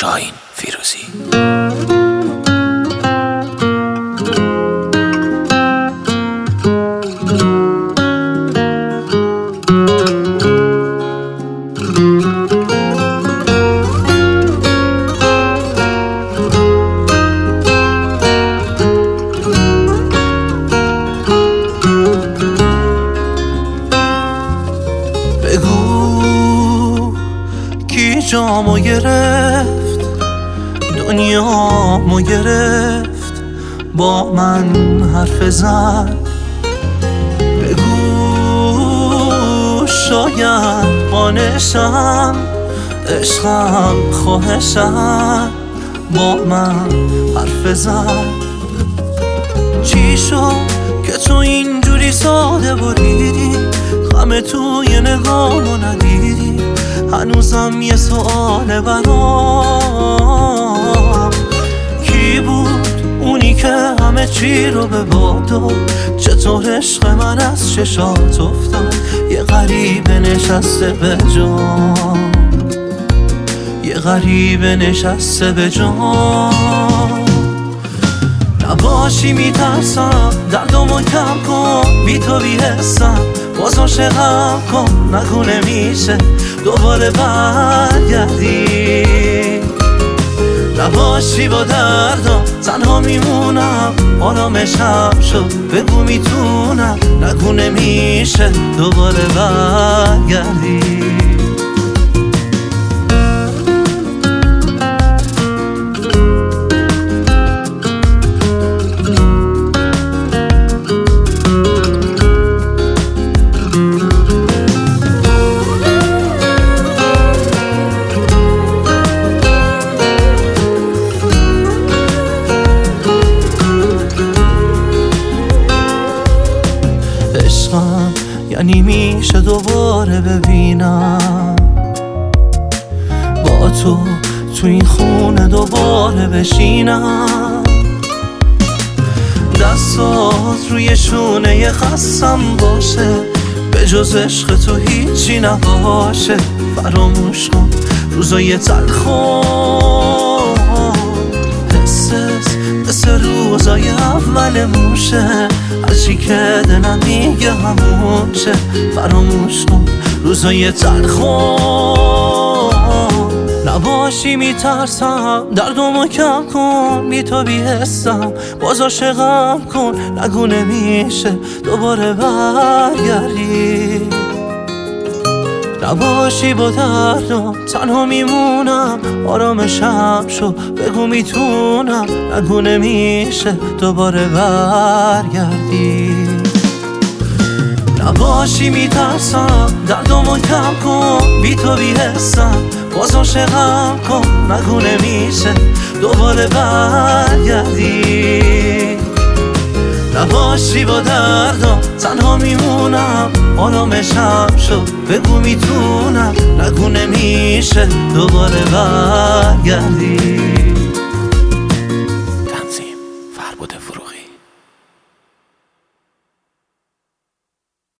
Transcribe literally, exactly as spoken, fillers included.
شاهین فیروزی. بگو کی جامو گرفت، دنیامو گرفت، با من حرف زد. بگو شاید قانشم، عشقم خواهشم، با من حرف زد. چی شد که تو اینجوری ساده بریدی، غم توی نگامو ندیدی؟ هنوزم یه سؤال برام، کی بود اونی که همه چی رو به باد داد؟ چطور عشق من از چشات افتاد؟ یه غریبه نشسته به جان، یه غریبه نشسته به جان. نباشی میترسم، دردمو کم کن، بی تو بی حسم، باز عاشقم کن، نگو نمیشه دوباره برگردی. نباشی با دردم تنها میمونم، آرامشم شد، بگو میتونم، نگو نمیشه دوباره برگردی. عشقم یعنی میشه دوباره ببینم، با تو تو این خونه دوباره بشینم. دستات روی شونه خستم باشه، به جز عشق تو هیچی نباشه. فراموش کن روزای تلخو، حسس مثل روزای اول موشه، هرچی که دلم میگه همون شه. فراموش کن روزای تلخو، نباشی میترسم، دردمو کم کن، بی تو بی حسم، باز عاشقم کن، نگو نمیشه دوباره برگردی. نباشی با دردم تنها میمونم، آرامشم شو، بگو میتونم، نگو نمیشه دوباره برگردی. نباشی میترسم، دردمو کم کن، بی تو بی حسم، باز عاشقم کن، نگو نمیشه دوباره برگردی. نباشی با دردم تنها میمونم، آرامشم شد، بگو میتونم، نگو نمیشه دوباره برگردی.